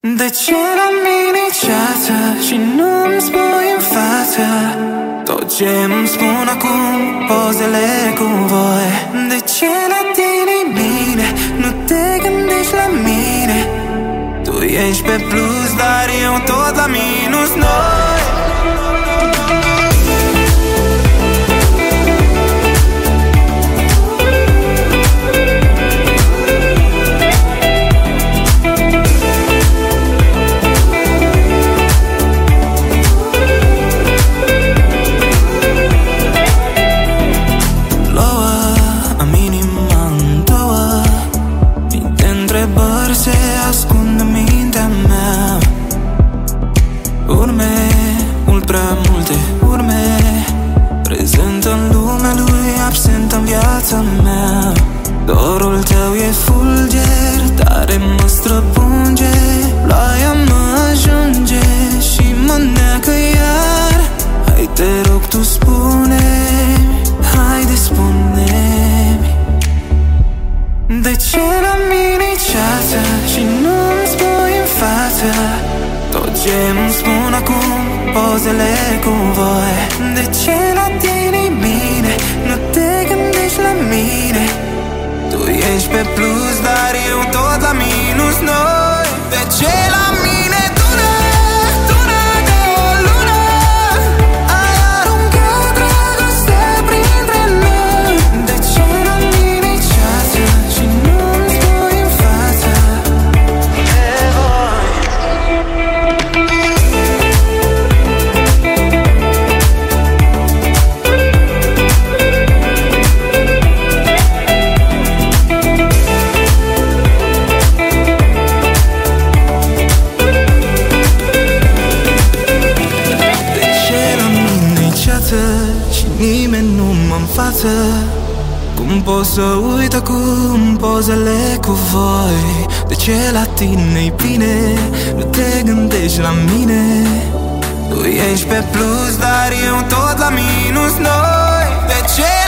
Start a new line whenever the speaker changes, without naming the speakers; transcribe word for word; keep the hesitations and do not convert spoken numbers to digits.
De ce la mine ceață și nu-mi spui în față tot ce îmi spun acum pozele cu voi? De ce la tine bine nu te gândești la mine? Tu ești pe plus, dar eu tot la minus. Noi se ascund în mintea mea. Urme, mult prea multe urme, prezent în lumea lui, absent în viața mea. Dorul tău e fulger, tare mă străpunge, ploaia mă ajunge și mă neacă iar. Hai te rog tu spune-mi, haide spune-mi, de ce la mine ceață și nu-mi spui în față tot ce îmi spun acum pozele cu voi? De ce la tine bine nu te gândești la mine? Tu ești pe plus, dar eu tot la minus. Noi, de ce la mine tună, tună de o lună, ai aruncat dragoste printre noi? De ce la mine ceață și nu-mi spui în față de voi? Și nimeni nu mă înfață. Cum pot să uit acum pozele cu voi? De ce la tine-i bine nu te gândești la mine? Tu ești pe plus, dar eu tot la minus. Noi, de ce